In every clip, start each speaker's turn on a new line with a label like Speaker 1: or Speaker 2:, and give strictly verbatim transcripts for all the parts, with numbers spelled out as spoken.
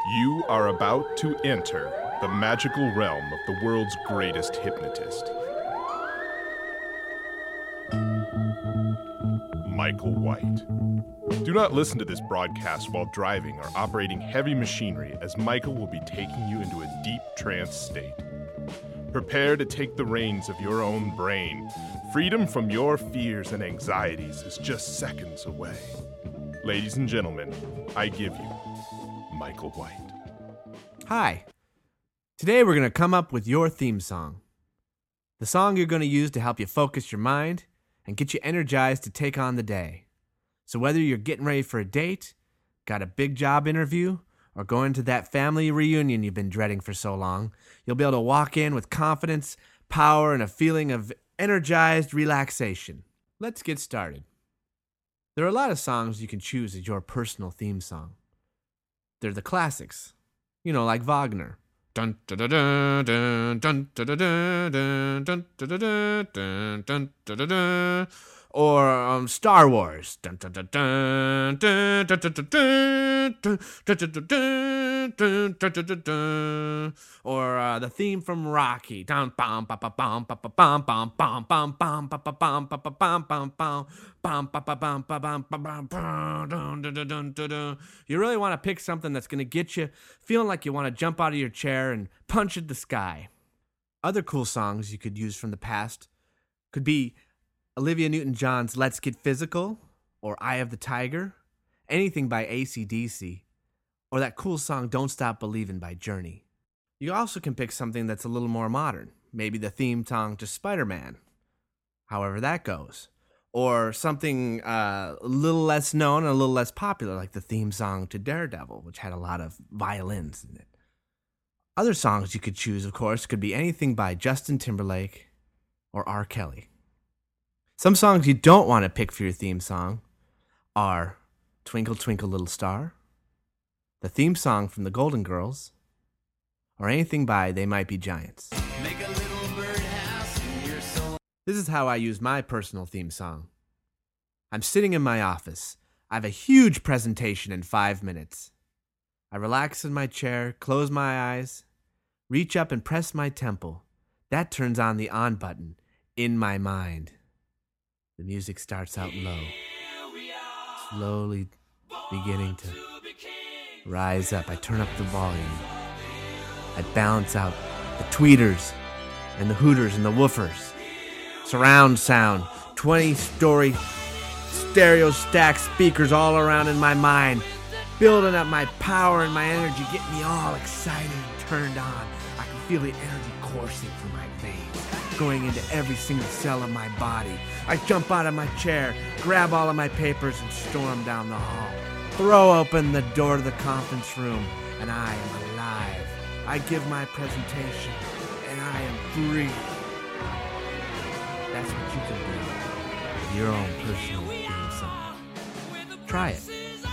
Speaker 1: You are about to enter the magical realm of the world's greatest hypnotist, Michael White. Do not listen to this broadcast while driving or operating heavy machinery, as Michael will be taking you into a deep trance state. Prepare to take the reins of your own brain. Freedom from your fears and anxieties is just seconds away. Ladies and gentlemen, I give you Michael White.
Speaker 2: Hi. Today we're going to come up with your theme song. The song you're going to use to help you focus your mind and get you energized to take on the day. So whether you're getting ready for a date, got a big job interview, or going to that family reunion you've been dreading for so long, you'll be able to walk in with confidence, power, and a feeling of energized relaxation. Let's get started. There are a lot of songs you can choose as your personal theme song. They're the classics, you know, like Wagner. Dun dun dun dun dun dun dun dun dun dun dun dun dun dun. Or um, Star Wars. Dun dun dun dun dun dun dun dun dun dun dun dun dun. Or uh, the theme from Rocky. Dun bum ba ba bum ba ba bum bum bum bum bum ba ba bum ba ba bum bum bum bum ba ba bum ba bum ba bum dun dun dun dun dun dun. You really want to pick something that's going to get you feeling like you want to jump out of your chair and punch at the sky. Other cool songs you could use from the past could be Olivia Newton-John's Let's Get Physical, or Eye of the Tiger, anything by A C D C, or that cool song Don't Stop Believin' by Journey. You also can pick something that's a little more modern, maybe the theme song to Spider-Man, however that goes, or something uh, a little less known and a little less popular, like the theme song to Daredevil, which had a lot of violins in it. Other songs you could choose, of course, could be anything by Justin Timberlake or R. Kelly. Some songs you don't want to pick for your theme song are Twinkle Twinkle Little Star, the theme song from the Golden Girls, or anything by They Might Be Giants. Make a little birdhouse in your soul. This is how I use my personal theme song. I'm sitting in my office. I have a huge presentation in five minutes. I relax in my chair, close my eyes, reach up and press my temple. That turns on the on button in my mind. The music starts out low, slowly beginning to rise up. I turn up the volume. I balance out the tweeters and the hooters and the woofers. Surround sound, twenty-story stereo stack speakers all around in my mind, building up my power and my energy, getting me all excited and turned on. I can feel the energy coursing through my veins, going into every single cell of my body. I jump out of my chair, grab all of my papers, and storm down the hall. Throw open the door to the conference room, and I am alive. I give my presentation, and I am free. That's what you can do with your own personal theme song. Try it.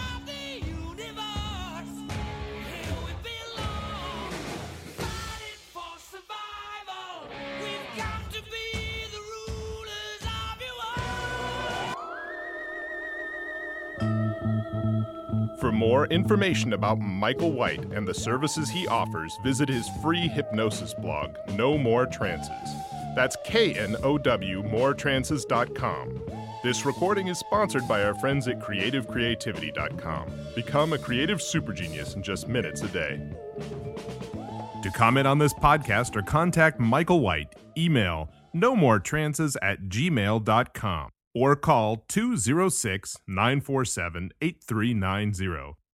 Speaker 1: For more information about Michael White and the services he offers, visit his free hypnosis blog, No More Trances. That's K N O W more trances dot com. This recording is sponsored by our friends at creative creativity dot com. Become a creative super genius in just minutes a day. To comment on this podcast or contact Michael White, email no more trances at gmail dot com. Or call two oh six, nine four seven, eight three nine zero.